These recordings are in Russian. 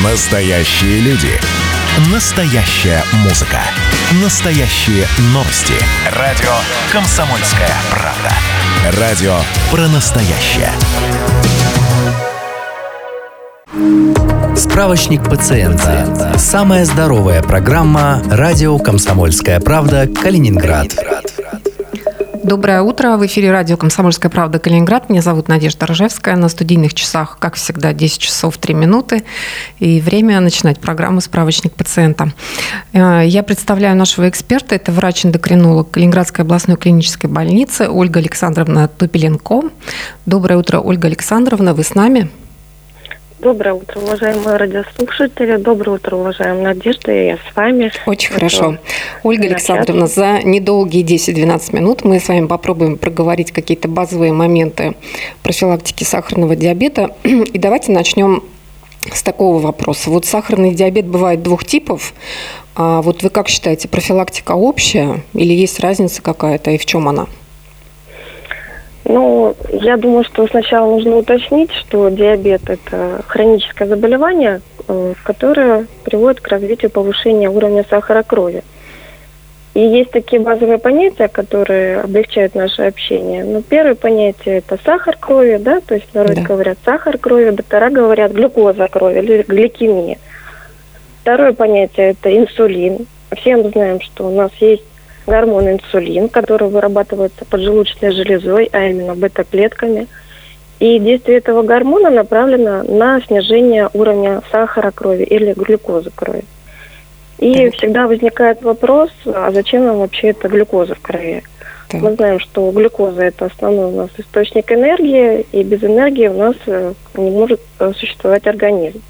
Настоящие люди. Настоящая музыка. Настоящие новости. Радио «Комсомольская правда». Радио про настоящее. Справочник пациента. Самая здоровая программа «Радио Комсомольская правда. Калининград». Доброе утро. В эфире радио «Комсомольская правда. Калининград». Меня зовут Надежда Ржевская. На студийных часах, как всегда, 10 часов 3 минуты. И время начинать программу «Справочник пациента». Я представляю нашего эксперта. Это врач-эндокринолог Калининградской областной клинической больницы Ольга Александровна Тупеленко. Доброе утро, Ольга Александровна. Вы с нами? Доброе утро, уважаемые радиослушатели. Доброе утро, уважаемая Надежда. Я с вами. Очень хорошо. Ольга Александровна, за недолгие 10-12 минут мы с вами попробуем проговорить какие-то базовые моменты профилактики сахарного диабета. И давайте начнем с такого вопроса. Вот сахарный диабет бывает двух типов. А вот вы как считаете, профилактика общая или есть разница какая-то и в чем она? Ну, я думаю, что сначала нужно уточнить, что диабет – это хроническое заболевание, которое приводит к развитию повышения уровня сахара крови. И есть такие базовые понятия, которые облегчают наше общение. Ну, первое понятие – это сахар крови, да, то есть в народе говорят сахар крови, доктора говорят глюкоза крови или гликемия. Второе понятие – это инсулин. Все мы знаем, что у нас есть гормон инсулин, который вырабатывается поджелудочной железой, а именно бета-клетками. И действие этого гормона направлено на снижение уровня сахара крови или глюкозы крови. И всегда возникает вопрос, а зачем нам вообще эта глюкоза в крови? Мы знаем, что глюкоза – это основной у нас источник энергии, и без энергии у нас не может существовать организм.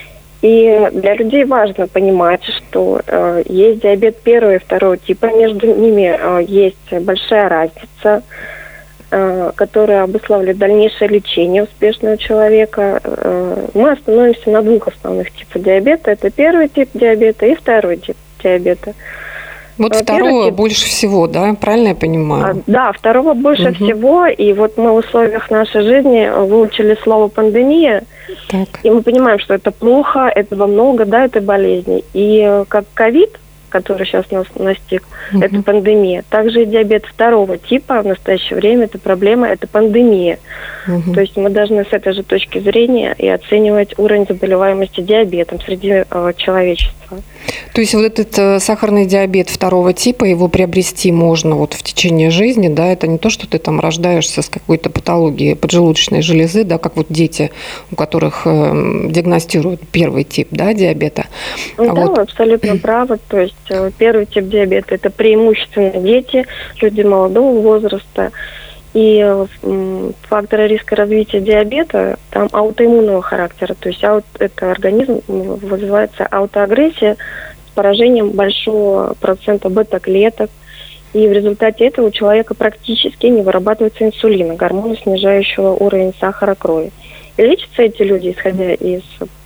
И для людей важно понимать, что есть диабет первого и второго типа, между ними есть большая разница, которая обуславливает дальнейшее лечение успешного человека. Мы остановимся на двух основных типах диабета. Это первый тип диабета и второй тип диабета. Вот второго больше всего, да? Правильно я понимаю? Да, второго больше всего. И вот мы в условиях нашей жизни выучили слово «пандемия». Так. И мы понимаем, что это плохо, этого много, да, этой болезни. И как ковид, который сейчас нас настиг, это пандемия. Также и диабет второго типа в настоящее время это проблема, это пандемия. То есть мы должны с этой же точки зрения и оценивать уровень заболеваемости диабетом среди человечества. То есть вот этот сахарный диабет второго типа, его приобрести можно вот в течение жизни, да, это не то, что ты там рождаешься с какой-то патологией поджелудочной железы, да, как вот дети, у которых диагностируют первый тип, да, диабета. Да, вы абсолютно правы. То есть первый тип диабета – это преимущественно дети, люди молодого возраста. И факторы риска развития диабета там аутоиммунного характера. То есть это организм вызывается аутоагрессия с поражением большого процента бета-клеток. И в результате этого у человека практически не вырабатывается инсулина, гормона, снижающего уровень сахара крови. И лечатся эти люди, исходя из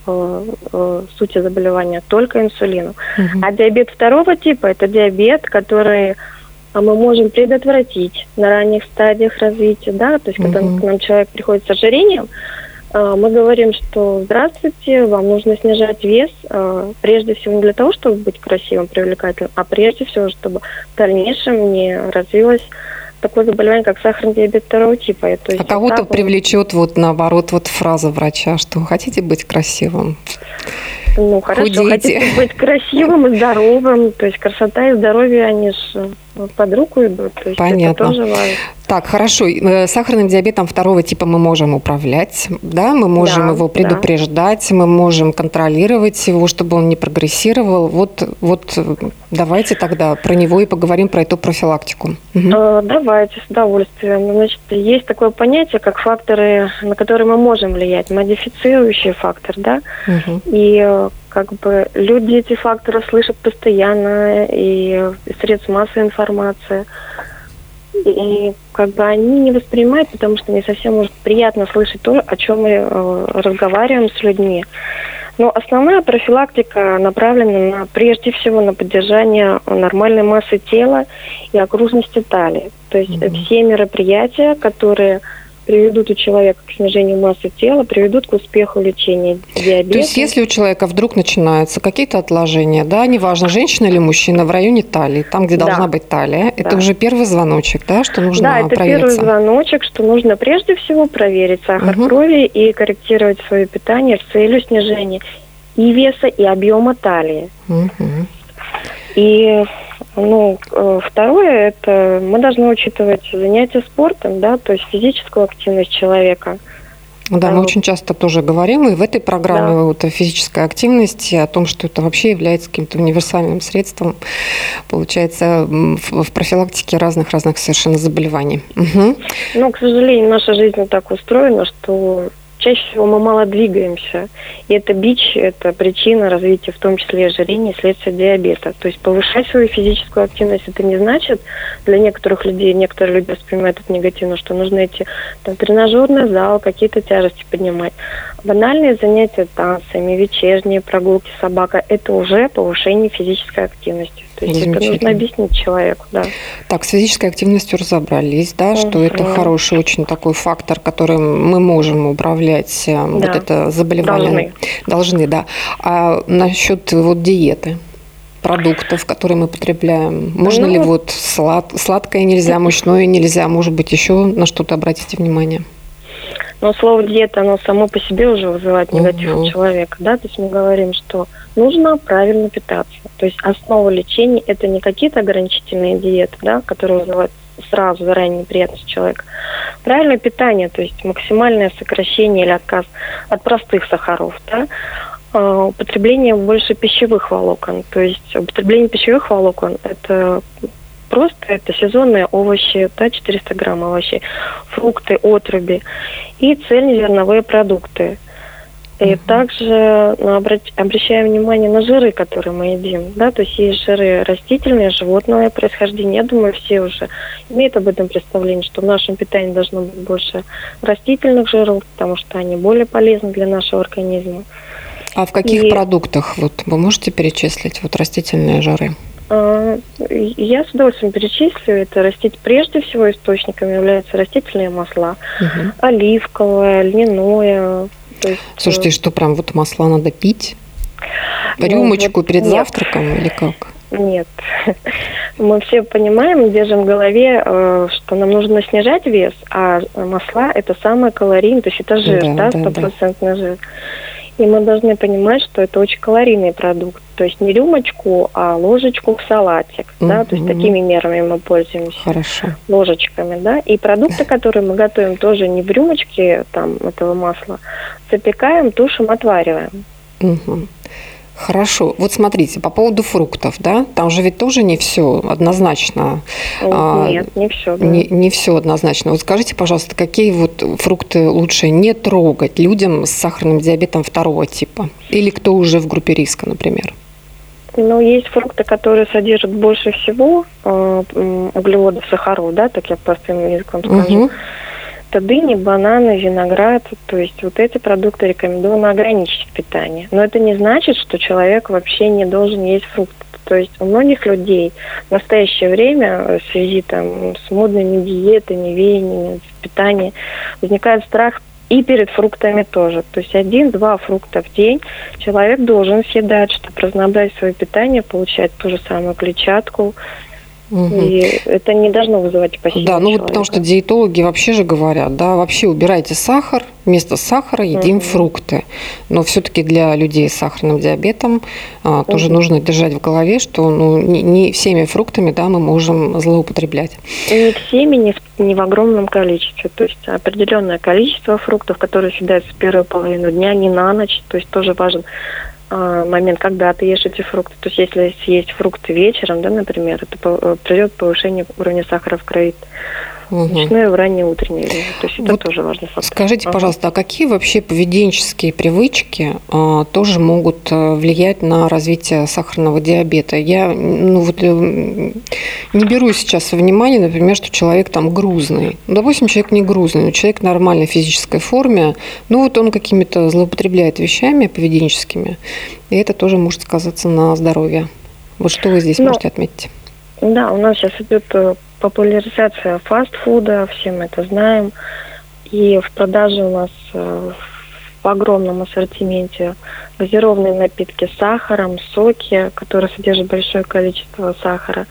сути заболевания, только инсулином. А диабет второго типа – это диабет, который мы можем предотвратить на ранних стадиях развития, да, то есть когда к нам человек приходит с ожирением, мы говорим, что здравствуйте, вам нужно снижать вес, прежде всего не для того, чтобы быть красивым, привлекательным, а прежде всего, чтобы в дальнейшем не развилось такое заболевание, как сахарный диабет второго типа. То есть кого-то привлечет вот наоборот вот фраза врача, что вы хотите быть красивым? Ну, хорошо, худейте. Хотите быть красивым и здоровым, то есть красота и здоровье, они же под руку идут. То есть понятно. Это тоже важно. Так, хорошо. Сахарным диабетом второго типа мы можем управлять, да, мы можем его предупреждать, мы можем контролировать его, чтобы он не прогрессировал. Вот давайте тогда про него и поговорим, про эту профилактику. Давайте, с удовольствием. Значит, есть такое понятие, как факторы, на которые мы можем влиять, модифицирующий фактор, да, и как бы люди эти факторы слышат постоянно, и средств массовой информации. И как бы они не воспринимают, потому что не совсем может приятно слышать то, о чем мы разговариваем с людьми. Но основная профилактика направлена прежде всего на поддержание нормальной массы тела и окружности талии. То есть все мероприятия, которые приведут у человека к снижению массы тела, приведут к успеху лечения диабета. То есть, если у человека вдруг начинаются какие-то отложения, да, неважно, женщина или мужчина, в районе талии, там, где должна быть талия, это уже первый звоночек, да, что нужно провериться? Да, это первый звоночек, что нужно прежде всего проверить сахар крови и корректировать свое питание с целью снижения и веса, и объема талии. И второе, это мы должны учитывать занятия спортом, да, то есть физическую активность человека. Да, мы очень часто тоже говорим, и в этой программе вот о физической активности, о том, что это вообще является каким-то универсальным средством, получается, в профилактике разных совершенно заболеваний. К сожалению, наша жизнь так устроена, что чаще всего мы мало двигаемся. И это бич, это причина развития, в том числе ожирения, следствие диабета. То есть повышать свою физическую активность, это не значит, для некоторых людей, некоторые люди воспринимают это негативно, что нужно идти в тренажерный зал, какие-то тяжести поднимать. Банальные занятия танцами, вечерние прогулки с собакой, это уже повышение физической активности. То есть это нужно объяснить человеку, да. Так, с физической активностью разобрались, да, что это хороший очень такой фактор, которым мы можем управлять вот это заболевание. Должны, да. А насчет диеты? Продуктов, которые мы потребляем. Можно ли сладкое нельзя, мучное нельзя? Может быть, еще на что-то обратите внимание? Но слово диета, оно само по себе уже вызывает негатив у человека, да, то есть мы говорим, что нужно правильно питаться. То есть основа лечения – это не какие-то ограничительные диеты, да, которые вызывают сразу заранее неприятность человека. Правильное питание, то есть максимальное сокращение или отказ от простых сахаров, да, употребление больше пищевых волокон. То есть употребление пищевых волокон – это сезонные овощи, 400 грамм овощей, фрукты, отруби и цельнозерновые продукты. И также обращаем внимание на жиры, которые мы едим. Да? То есть есть жиры растительные, животного происхождения. Я думаю, все уже имеют об этом представление, что в нашем питании должно быть больше растительных жиров, потому что они более полезны для нашего организма. А в каких продуктах вы можете перечислить растительные жиры? Я с удовольствием перечислю. Это прежде всего источниками являются растительные масла, оливковое, льняное. Слушайте, что прям масла надо пить? Рюмочку перед завтраком или как? Нет. Мы все понимаем, держим в голове, что нам нужно снижать вес, а масла – это самое калорийное, то есть это жир, 100% жир. И мы должны понимать, что это очень калорийный продукт. То есть не рюмочку, а ложечку в салатик. Да? То есть такими мерами мы пользуемся. Хорошо. Ложечками. Да? И продукты, которые мы готовим, тоже не в рюмочке этого масла. Запекаем, тушим, отвариваем. Хорошо. Смотрите, по поводу фруктов, да, там же ведь тоже не все однозначно. Нет, не все. Да. Не все однозначно. Скажите, пожалуйста, какие фрукты лучше не трогать людям с сахарным диабетом 2 типа? Или кто уже в группе риска, например? Есть фрукты, которые содержат больше всего углеводов, сахаров, да, так я простым языком скажу. Это дыни, бананы, виноград. То есть эти продукты рекомендовано ограничить в питании. Но это не значит, что человек вообще не должен есть фрукты. То есть у многих людей в настоящее время в связи с модными диетами, веяниями, питанием возникает страх и перед фруктами тоже. То есть 1-2 фрукта в день человек должен съедать, чтобы разнообразить свое питание, получать ту же самую клетчатку. И это не должно вызывать опасения. Да, потому что диетологи вообще же говорят, да, вообще убирайте сахар, вместо сахара едим фрукты. Но все-таки для людей с сахарным диабетом тоже нужно держать в голове, что не всеми фруктами, да, мы можем злоупотреблять. Не всеми, не в огромном количестве. То есть определенное количество фруктов, которые съедаются в первую половину дня, не на ночь. То есть тоже важен момент, когда ты ешь эти фрукты. То есть если съесть фрукты вечером, да, например, это придет повышение уровня сахара в крови. Ночное в раннее утреннее время. То есть это тоже важный фактор. Скажите, пожалуйста, а какие вообще поведенческие привычки тоже могут влиять на развитие сахарного диабета? Я не беру сейчас во внимание, например, что человек грузный. Допустим, человек не грузный, но человек в нормальной физической форме, он какими-то злоупотребляет вещами поведенческими, и это тоже может сказаться на здоровье. Что вы здесь можете отметить? Да, у нас сейчас идет популяризация фастфуда, все мы это знаем. И в продаже у нас в огромном ассортименте газированные напитки с сахаром, соки, которые содержат большое количество сахара.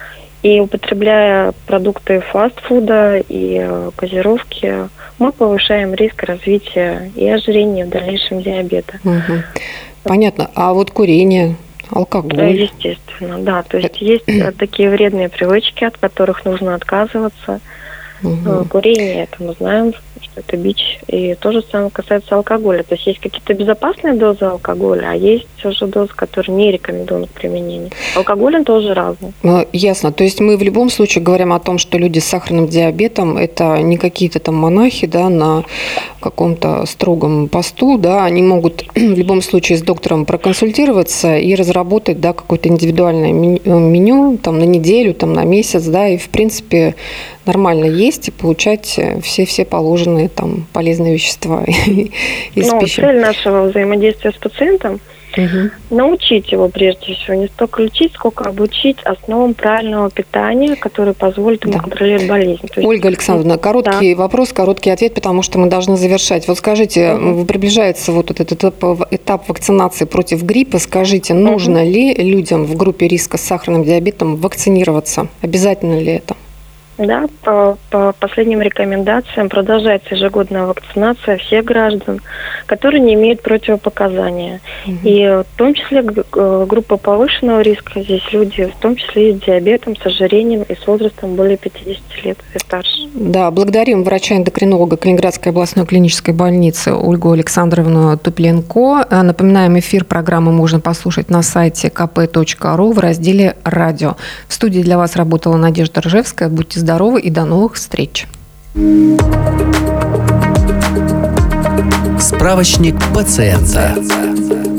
И употребляя продукты фастфуда и газировки, мы повышаем риск развития и ожирения, в дальнейшем диабета. Угу. Понятно. А вот курение, алкоголь? Естественно, да. То есть есть такие вредные привычки, от которых нужно отказываться. Угу. Курение, это мы знаем, что это бич. И то же самое касается алкоголя. То есть есть какие-то безопасные дозы алкоголя, а есть уже дозы, которые не рекомендуемы к применению. Алкоголь он тоже разный. Ясно. То есть мы в любом случае говорим о том, что люди с сахарным диабетом – это не какие-то там монахи, да, на каком-то строгом посту, да, они могут в любом случае с доктором проконсультироваться и разработать, да, какое-то индивидуальное меню там, на неделю, там, на месяц, да, и в принципе нормально есть и получать все положенные там полезные вещества из пищи. Цель нашего взаимодействия с пациентом научить его прежде всего, не столько лечить, сколько обучить основам правильного питания, которое позволит ему контролировать болезнь. То есть, Ольга Александровна, короткий вопрос, короткий ответ, потому что мы должны завершать. Вот скажите, приближается вот этот этап вакцинации против гриппа. Скажите, нужно ли людям в группе риска с сахарным диабетом вакцинироваться? Обязательно ли это? Да, по последним рекомендациям продолжается ежегодная вакцинация всех граждан, которые не имеют противопоказания. И в том числе группа повышенного риска, здесь люди, в том числе и с диабетом, с ожирением и с возрастом более 50 лет и старше. Да, благодарим врача-эндокринолога Калининградской областной клинической больницы Ольгу Александровну Тупленко. Напоминаем, эфир программы можно послушать на сайте kp.ru в разделе «Радио». В студии для вас работала Надежда Ржевская. Будьте здоровы и до новых встреч. Справочник пациента.